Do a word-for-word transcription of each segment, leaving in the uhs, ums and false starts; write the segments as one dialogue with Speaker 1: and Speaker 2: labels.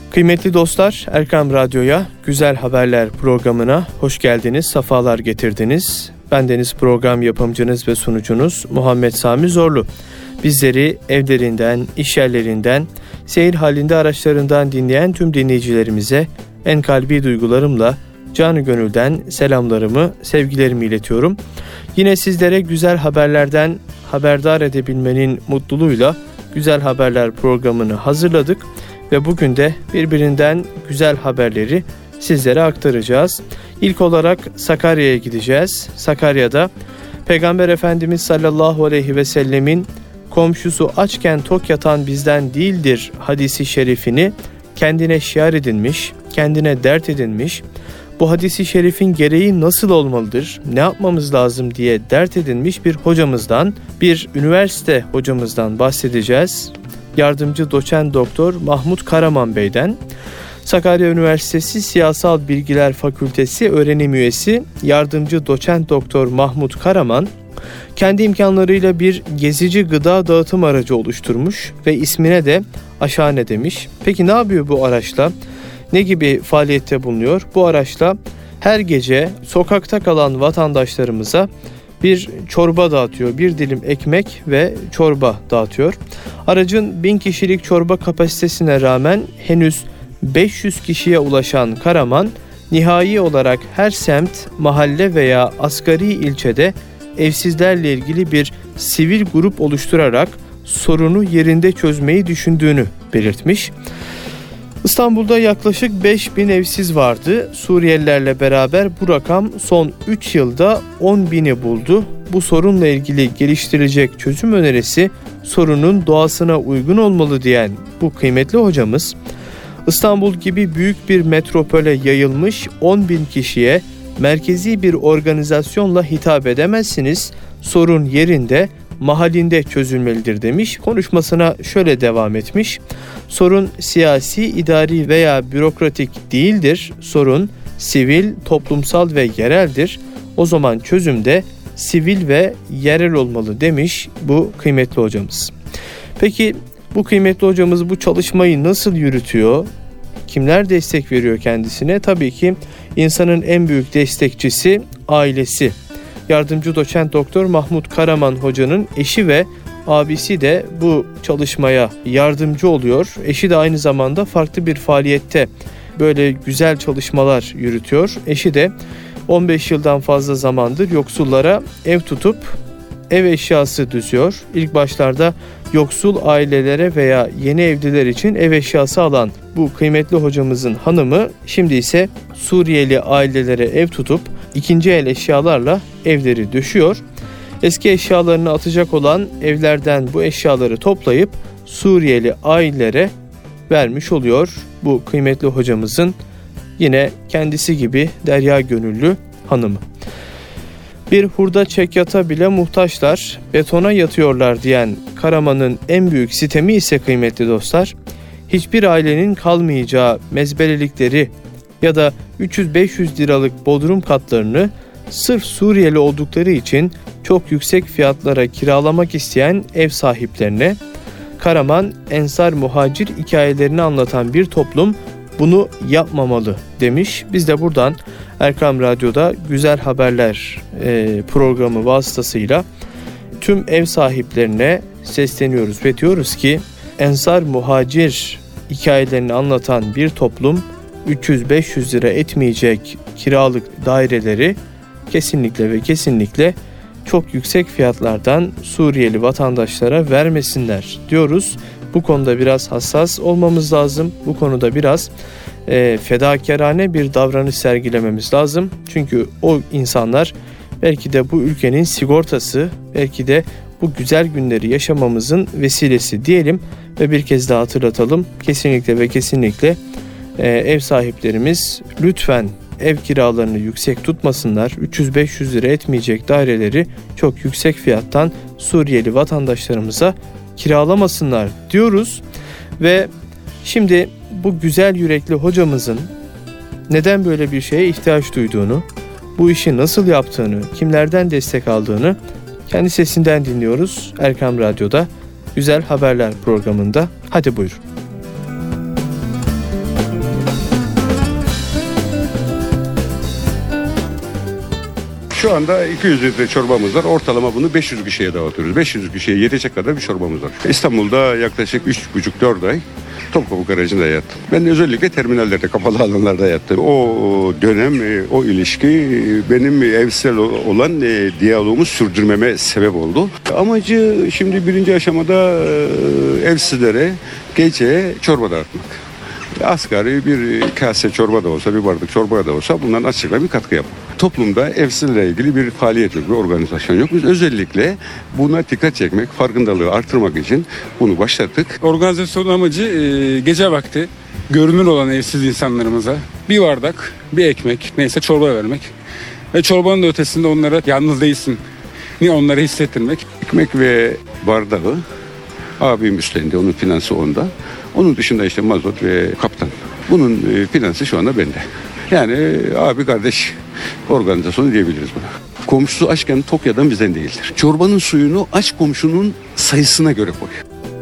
Speaker 1: Kıymetli dostlar, Erkam Radyo'ya, Güzel Haberler programına hoş geldiniz, sefalar getirdiniz. Bendeniz program yapımcınız ve sunucunuz Muhammed Sami Zorlu. Bizleri evlerinden, iş yerlerinden, seyir halinde araçlarından dinleyen tüm dinleyicilerimize en kalbi duygularımla, canı gönülden selamlarımı, sevgilerimi iletiyorum. Yine sizlere güzel haberlerden haberdar edebilmenin mutluluğuyla Güzel Haberler programını hazırladık. Ve bugün de birbirinden güzel haberleri sizlere aktaracağız. İlk olarak Sakarya'ya gideceğiz. Sakarya'da Peygamber Efendimiz sallallahu aleyhi ve sellemin komşusu açken tok yatan bizden değildir hadisi şerifini kendine şiar edinmiş, kendine dert edinmiş. Bu hadisi şerifin gereği nasıl olmalıdır, ne yapmamız lazım diye dert edinmiş bir hocamızdan, bir üniversite hocamızdan bahsedeceğiz. Yardımcı doçent doktor Mahmut Karaman Bey'den. Sakarya Üniversitesi Siyasal Bilgiler Fakültesi öğrenim üyesi yardımcı doçent doktor Mahmut Karaman kendi imkanlarıyla bir gezici gıda dağıtım aracı oluşturmuş ve ismine de Aşhane demiş. Peki ne yapıyor bu araçla? Ne gibi faaliyette bulunuyor? Bu araçla her gece sokakta kalan vatandaşlarımıza bir çorba dağıtıyor. Bir dilim ekmek ve çorba dağıtıyor. Aracın bin kişilik çorba kapasitesine rağmen henüz beş yüz kişiye ulaşan Karaman, nihai olarak her semt, mahalle veya asgari ilçede evsizlerle ilgili bir sivil grup oluşturarak sorunu yerinde çözmeyi düşündüğünü belirtmiş. İstanbul'da yaklaşık beş bin evsiz vardı. Suriyelilerle beraber bu rakam son üç yılda on bini buldu. Bu sorunla ilgili geliştirilecek çözüm önerisi sorunun doğasına uygun olmalı diyen bu kıymetli hocamız, İstanbul gibi büyük bir metropole yayılmış on bin kişiye merkezi bir organizasyonla hitap edemezsiniz. Sorun yerinde, mahallinde çözülmelidir demiş. Konuşmasına şöyle devam etmiş. Sorun siyasi, idari veya bürokratik değildir. Sorun sivil, toplumsal ve yereldir. O zaman çözüm de sivil ve yerel olmalı demiş bu kıymetli hocamız. Peki bu kıymetli hocamız bu çalışmayı nasıl yürütüyor? Kimler destek veriyor kendisine? Tabii ki insanın en büyük destekçisi ailesi. Yardımcı doçent doktor Mahmut Karaman hocanın eşi ve abisi de bu çalışmaya yardımcı oluyor. Eşi de aynı zamanda farklı bir faaliyette böyle güzel çalışmalar yürütüyor. Eşi de on beş yıldan fazla zamandır yoksullara ev tutup ev eşyası düzüyor. İlk başlarda yoksul ailelere veya yeni evliler için ev eşyası alan bu kıymetli hocamızın hanımı şimdi ise Suriyeli ailelere ev tutup ikinci el eşyalarla evleri döşüyor. Eski eşyalarını atacak olan evlerden bu eşyaları toplayıp Suriyeli ailelere vermiş oluyor. Bu kıymetli hocamızın yine kendisi gibi derya gönüllü hanımı. Bir hurda çekyata bile muhtaçlar, betona yatıyorlar diyen Karaman'ın en büyük sitemi ise kıymetli dostlar, hiçbir ailenin kalmayacağı mezbelelikleri ya da üç yüz beş yüz liralık bodrum katlarını sırf Suriyeli oldukları için çok yüksek fiyatlara kiralamak isteyen ev sahiplerine, Karaman, ensar muhacir hikayelerini anlatan bir toplum bunu yapmamalı demiş. Biz de buradan Erkam Radyo'da Güzel Haberler e, programı vasıtasıyla tüm ev sahiplerine sesleniyoruz ve diyoruz ki ensar muhacir hikayelerini anlatan bir toplum üç yüz beş yüz lira etmeyecek kiralık daireleri kesinlikle ve kesinlikle çok yüksek fiyatlardan Suriyeli vatandaşlara vermesinler diyoruz. Bu konuda biraz hassas olmamız lazım. Bu konuda biraz e, fedakarane bir davranış sergilememiz lazım. Çünkü o insanlar belki de bu ülkenin sigortası, belki de bu güzel günleri yaşamamızın vesilesi diyelim ve bir kez daha hatırlatalım. Kesinlikle ve kesinlikle e, ev sahiplerimiz lütfen ev kiralarını yüksek tutmasınlar. üç yüz beş yüz lira etmeyecek daireleri çok yüksek fiyattan Suriyeli vatandaşlarımıza kiralamasınlar diyoruz. Ve şimdi bu güzel yürekli hocamızın neden böyle bir şeye ihtiyaç duyduğunu, bu işi nasıl yaptığını, kimlerden destek aldığını kendi sesinden dinliyoruz Erkam Radyo'da Güzel Haberler programında. Hadi buyurun.
Speaker 2: Şu anda iki yüz litre çorbamız var. Ortalama bunu beş yüz kişiye dağıtıyoruz. beş yüz kişiye yetecek kadar bir çorbamız var. İstanbul'da yaklaşık üç buçuk dört ay Topkapı Garajı'nda yattım. Ben özellikle terminallerde, kapalı alanlarda yattım. O dönem, o ilişki benim evsel olan diyaloğumu sürdürmeme sebep oldu. Amacı şimdi birinci aşamada evsizlere gece çorba dağıtmak. Asgari bir kase çorba da olsa, bir bardak çorba da olsa bundan açıkla bir katkı yapmak. Toplumda evsizle ilgili bir faaliyet yok, bir organizasyon yok. Biz özellikle buna dikkat çekmek, farkındalığı artırmak için bunu başlattık.
Speaker 3: Organizasyonun amacı e, gece vakti görünür olan evsiz insanlarımıza bir bardak, bir ekmek, neyse çorba vermek. Ve çorbanın da ötesinde onlara yalnız değilsin, niye onları hissettirmek.
Speaker 2: Ekmek ve bardağı abim üstlendi, onun finansı onda. Onun dışında işte mazot ve kaptan. Bunun e, finansı şu anda bende. Yani e, abi kardeş organizasyonu diyebiliriz buna. Komşusu açken tok yadan bizden değildir. Çorbanın suyunu aç komşunun sayısına göre koy.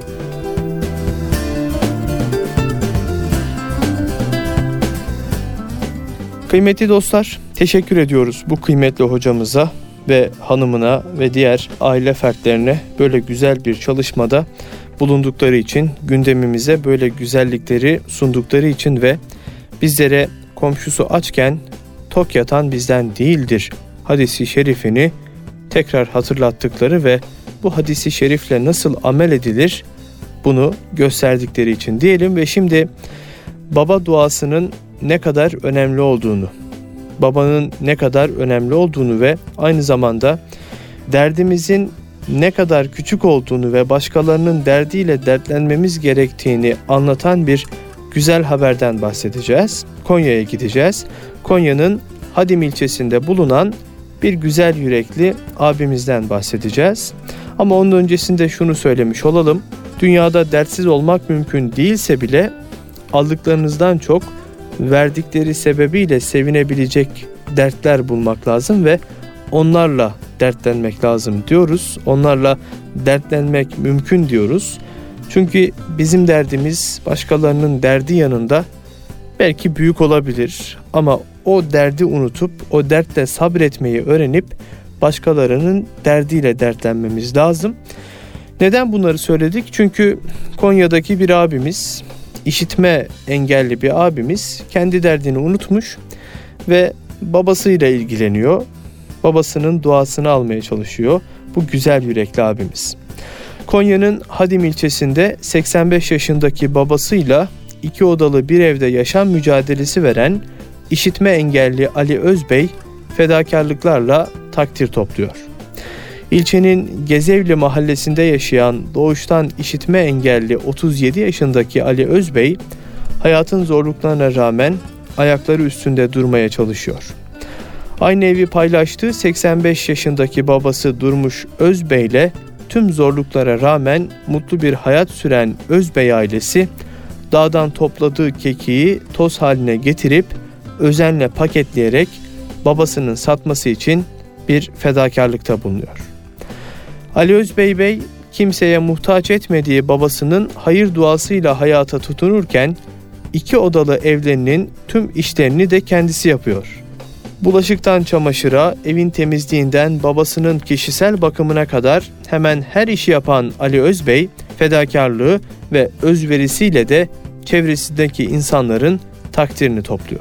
Speaker 1: Kıymetli dostlar, teşekkür ediyoruz bu kıymetli hocamıza ve hanımına ve diğer aile fertlerine böyle güzel bir çalışmada bulundukları için, gündemimize böyle güzellikleri sundukları için ve bizlere komşusu açken tok yatan bizden değildir hadisi şerifini tekrar hatırlattıkları ve bu hadisi şerifle nasıl amel edilir bunu gösterdikleri için diyelim ve şimdi baba duasının ne kadar önemli olduğunu, babanın ne kadar önemli olduğunu ve aynı zamanda derdimizin ne kadar küçük olduğunu ve başkalarının derdiyle dertlenmemiz gerektiğini anlatan bir güzel haberden bahsedeceğiz. Konya'ya gideceğiz. Konya'nın Hadim ilçesinde bulunan bir güzel yürekli abimizden bahsedeceğiz. Ama onun öncesinde şunu söylemiş olalım. Dünyada dertsiz olmak mümkün değilse bile aldıklarınızdan çok verdikleri sebebiyle sevinebilecek dertler bulmak lazım ve onlarla dertlenmek lazım diyoruz. Onlarla dertlenmek mümkün diyoruz. Çünkü bizim derdimiz başkalarının derdi yanında belki büyük olabilir ama o derdi unutup o dertle sabretmeyi öğrenip başkalarının derdiyle dertlenmemiz lazım. Neden bunları söyledik? Çünkü Konya'daki bir abimiz, işitme engelli bir abimiz kendi derdini unutmuş ve babasıyla ilgileniyor. Babasının duasını almaya çalışıyor bu güzel yürekli abimiz. Konya'nın Hadim ilçesinde seksen beş yaşındaki babasıyla iki odalı bir evde yaşam mücadelesi veren işitme engelli Ali Özbey fedakarlıklarla takdir topluyor. İlçenin Gezevli mahallesinde yaşayan doğuştan işitme engelli otuz yedi yaşındaki Ali Özbey hayatın zorluklarına rağmen ayakları üstünde durmaya çalışıyor. Aynı evi paylaştığı seksen beş yaşındaki babası Durmuş Özbey ile tüm zorluklara rağmen mutlu bir hayat süren Özbey ailesi dağdan topladığı kekiği toz haline getirip özenle paketleyerek babasının satması için bir fedakarlıkta bulunuyor. Ali Özbey Bey kimseye muhtaç etmediği babasının hayır duasıyla hayata tutunurken iki odalı evlerinin tüm işlerini de kendisi yapıyor. Bulaşıktan çamaşıra, evin temizliğinden babasının kişisel bakımına kadar hemen her işi yapan Ali Özbey, fedakarlığı ve özverisiyle de çevresindeki insanların takdirini topluyor.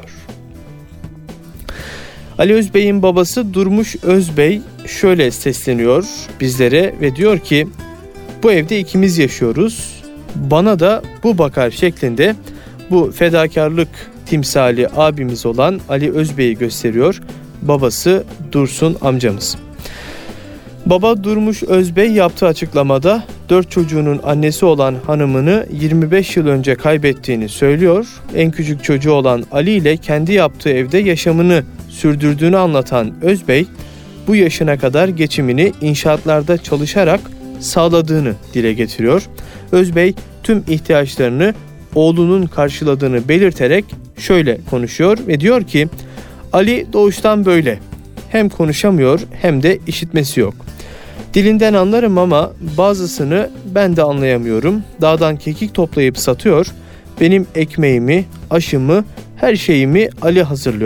Speaker 1: Ali Özbey'in babası Durmuş Özbey şöyle sesleniyor bizlere ve diyor ki, bu evde ikimiz yaşıyoruz, bana da bu bakar şeklinde bu fedakarlık timsali abimiz olan Ali Özbey'i gösteriyor babası Dursun amcamız. Baba Durmuş Özbey yaptığı açıklamada dört çocuğunun annesi olan hanımını yirmi beş yıl önce kaybettiğini söylüyor. En küçük çocuğu olan Ali ile kendi yaptığı evde yaşamını sürdürdüğünü anlatan Özbey, bu yaşına kadar geçimini inşaatlarda çalışarak sağladığını dile getiriyor. Özbey tüm ihtiyaçlarını oğlunun karşıladığını belirterek şöyle konuşuyor ve diyor ki, Ali doğuştan böyle. Hem konuşamıyor hem de işitmesi yok. Dilinden anlarım ama bazısını ben de anlayamıyorum. Dağdan kekik toplayıp satıyor. Benim ekmeğimi, aşımı, her şeyimi Ali hazırlıyor.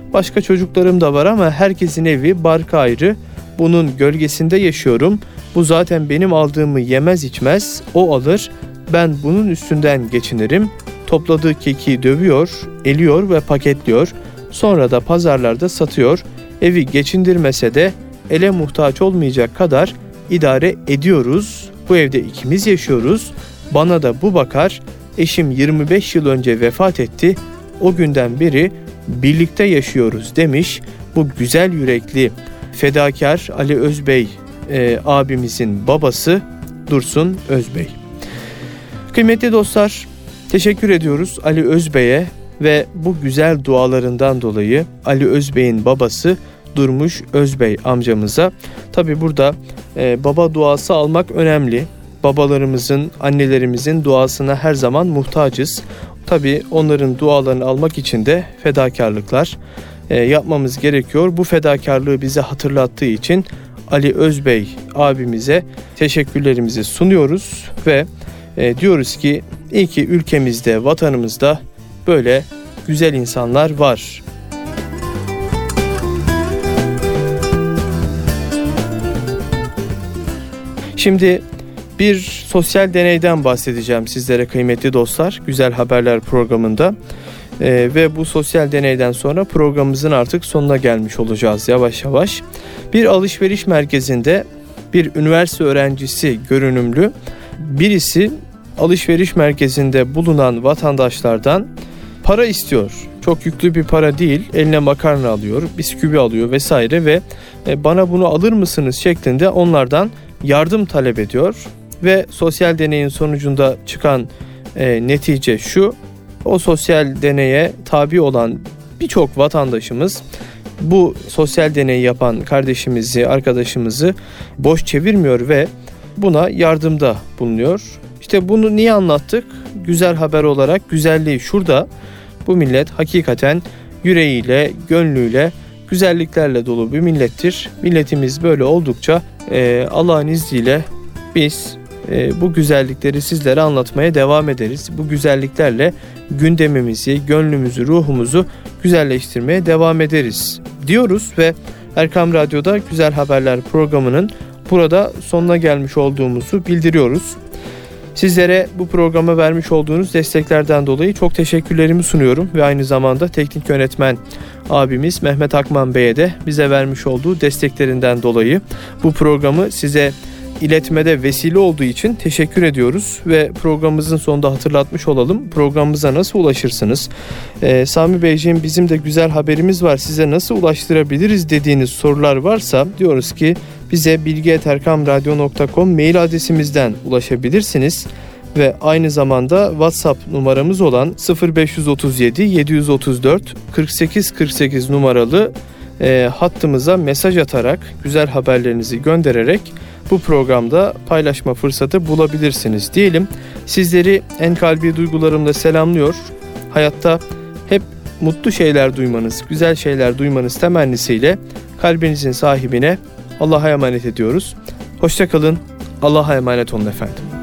Speaker 1: Başka çocuklarım da var ama herkesin evi, barkı ayrı. Bunun gölgesinde yaşıyorum. Bu zaten benim aldığımı yemez içmez. O alır. Ben bunun üstünden geçinirim. Topladığı keki dövüyor, eliyor ve paketliyor. Sonra da pazarlarda satıyor. Evi geçindirmese de ele muhtaç olmayacak kadar idare ediyoruz. Bu evde ikimiz yaşıyoruz. Bana da bu bakar. Eşim yirmi beş yıl önce vefat etti. O günden beri birlikte yaşıyoruz demiş. Bu güzel yürekli fedakar Ali Özbey e, abimizin babası Dursun Özbey. Kıymetli dostlar, teşekkür ediyoruz Ali Özbey'e ve bu güzel dualarından dolayı Ali Özbey'in babası Durmuş Özbey amcamıza. Tabi burada e, baba duası almak önemli. Babalarımızın, annelerimizin duasına her zaman muhtacız. Tabi onların dualarını almak için de fedakarlıklar e, yapmamız gerekiyor. Bu fedakarlığı bize hatırlattığı için Ali Özbey abimize teşekkürlerimizi sunuyoruz ve e, diyoruz ki iyi ki ülkemizde, vatanımızda böyle güzel insanlar var. Şimdi bir sosyal deneyden bahsedeceğim sizlere kıymetli dostlar. Güzel Haberler programında. Ee, ve bu sosyal deneyden sonra programımızın artık sonuna gelmiş olacağız yavaş yavaş. Bir alışveriş merkezinde bir üniversite öğrencisi görünümlü birisi alışveriş merkezinde bulunan vatandaşlardan para istiyor. Çok yüklü bir para değil, eline makarna alıyor, bisküvi alıyor vesaire ve bana bunu alır mısınız şeklinde onlardan yardım talep ediyor. Ve sosyal deneyin sonucunda çıkan e, netice şu: o sosyal deneye tabi olan birçok vatandaşımız bu sosyal deneyi yapan kardeşimizi, arkadaşımızı boş çevirmiyor ve buna yardımda bulunuyor. İşte bunu niye anlattık? Güzel haber olarak güzelliği şurada: bu millet hakikaten yüreğiyle, gönlüyle, güzelliklerle dolu bir millettir. Milletimiz böyle oldukça e, Allah'ın izniyle biz e, bu güzellikleri sizlere anlatmaya devam ederiz. Bu güzelliklerle gündemimizi, gönlümüzü, ruhumuzu güzelleştirmeye devam ederiz diyoruz ve Erkam Radyo'da Güzel Haberler programının burada sonuna gelmiş olduğumuzu bildiriyoruz. Sizlere bu programa vermiş olduğunuz desteklerden dolayı çok teşekkürlerimi sunuyorum ve aynı zamanda teknik yönetmen abimiz Mehmet Akman Bey'e de bize vermiş olduğu desteklerinden dolayı bu programı size iletmede vesile olduğu için teşekkür ediyoruz ve programımızın sonunda hatırlatmış olalım. Programımıza nasıl ulaşırsınız? Ee, Sami Beyciğim, bizim de güzel haberimiz var, size nasıl ulaştırabiliriz dediğiniz sorular varsa diyoruz ki bize bilgi et erkam radyo nokta com mail adresimizden ulaşabilirsiniz ve aynı zamanda WhatsApp numaramız olan sıfır beş otuz yedi yedi otuz dört kırk sekiz kırk sekiz numaralı e, hattımıza mesaj atarak güzel haberlerinizi göndererek bu programda paylaşma fırsatı bulabilirsiniz diyelim. Sizleri en kalbi duygularımla selamlıyor. Hayatta hep mutlu şeyler duymanız, güzel şeyler duymanız temennisiyle kalbinizin sahibine Allah'a emanet ediyoruz. Hoşça kalın. Allah'a emanet olun efendim.